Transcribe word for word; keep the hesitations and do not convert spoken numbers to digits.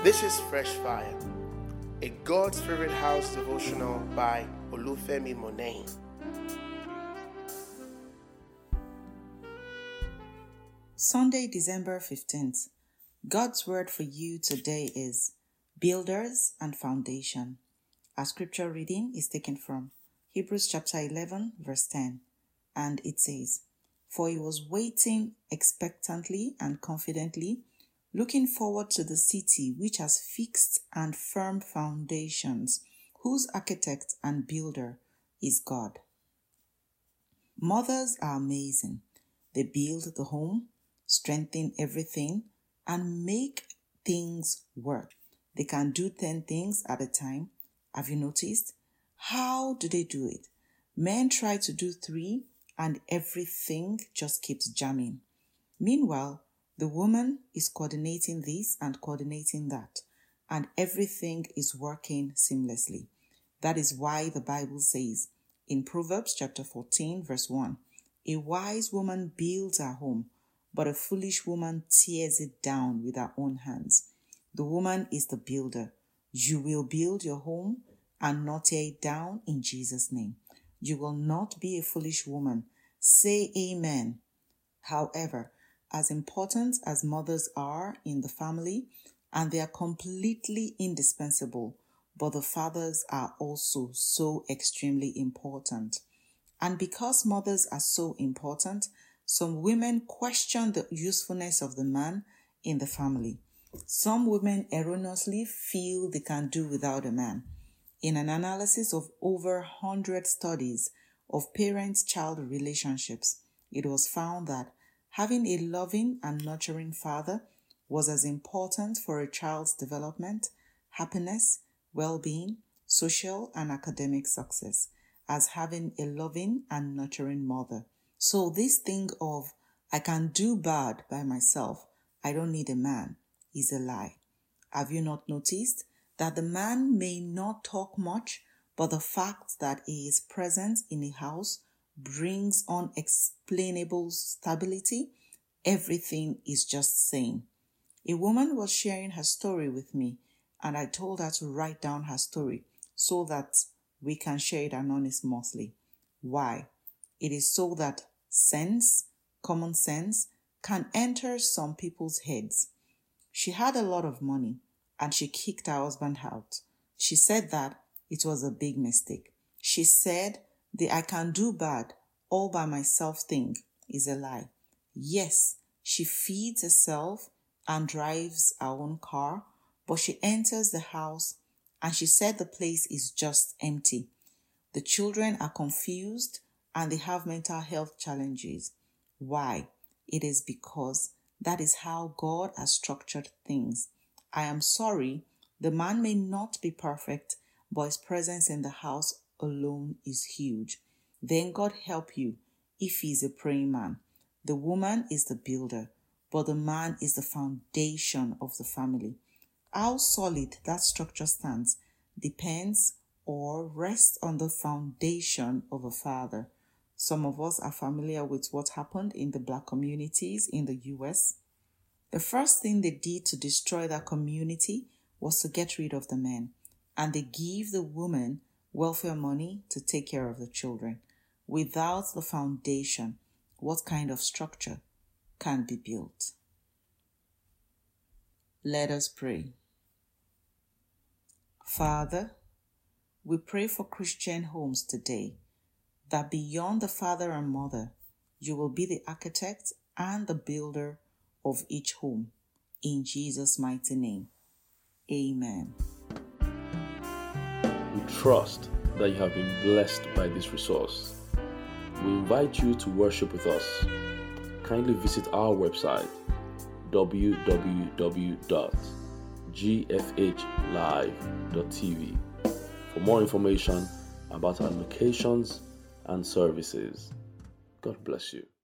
This is Fresh Fire, a God's Favorite House devotional by Olufemi Monet. Sunday, December fifteenth. God's word for you today is Builders and Foundation. Our scripture reading is taken from Hebrews chapter eleven, verse ten, and it says, "For he was waiting expectantly and confidently, looking forward to the city which has fixed and firm foundations, whose architect and builder is God." Mothers are amazing. They build the home, strengthen everything, and make things work. They can do ten things at a time. Have you noticed? How do they do it? Men try to do three, and everything just keeps jamming. Meanwhile, the woman is coordinating this and coordinating that, and everything is working seamlessly. That is why the Bible says in Proverbs chapter fourteen, verse one, "A wise woman builds her home, but a foolish woman tears it down with her own hands." The woman is the builder. You will build your home and not tear it down in Jesus' name. You will not be a foolish woman. Say amen. However, as important as mothers are in the family, and they are completely indispensable, but the fathers are also so extremely important. And because mothers are so important, some women question the usefulness of the man in the family. Some women erroneously feel they can do without a man. In an analysis of over one hundred studies of parent-child relationships, it was found that having a loving and nurturing father was as important for a child's development, happiness, well-being, social and academic success as having a loving and nurturing mother. So this thing of, I can do bad by myself, I don't need a man, is a lie. Have you not noticed that the man may not talk much, but the fact that he is present in a house brings unexplainable stability? Everything is just sane. A woman was sharing her story with me, and I told her to write down her story so that we can share it anonymously. Why? It is so that sense, common sense, can enter some people's heads. She had a lot of money, and she kicked her husband out. She said that it was a big mistake. She said the "I can do bad all by myself" thing is a lie. Yes, she feeds herself and drives her own car, but she enters the house and she said the place is just empty. The children are confused and they have mental health challenges. Why? It is because that is how God has structured things. I am sorry, the man may not be perfect, but his presence in the house alone is huge. Then God help you if he is a praying man. The woman is the builder, but the man is the foundation of the family. How solid that structure stands depends or rests on the foundation of a father. Some of us are familiar with what happened in the black communities in the U S. The first thing they did to destroy that community was to get rid of the men, and they give the woman welfare money to take care of the children. Without the foundation, what kind of structure can be built? Let us pray. Father, we pray for Christian homes today, that beyond the father and mother, you will be the architect and the builder of each home. In Jesus' mighty name, amen. We trust that you have been blessed by this resource. We invite you to worship with us. Kindly visit our website, w w w dot g f h live dot t v, for more information about our locations and services. God bless you.